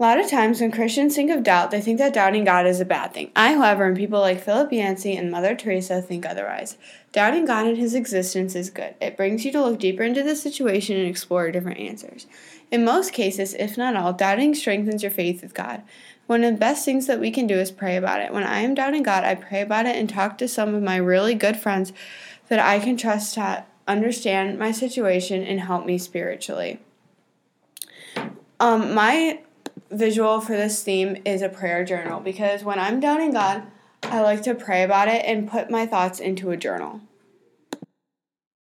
A lot of times when Christians think of doubt, they think that doubting God is a bad thing. I, however, and people like Philip Yancey and Mother Teresa think otherwise. Doubting God and his existence is good. It brings you to look deeper into the situation and explore different answers. In most cases, if not all, doubting strengthens your faith with God. One of the best things that we can do is pray about it. When I am doubting God, I pray about it and talk to some of my really good friends that I can trust to understand my situation and help me spiritually. My visual for this theme is a prayer journal, because when I'm doubting God, I like to pray about it and put my thoughts into a journal.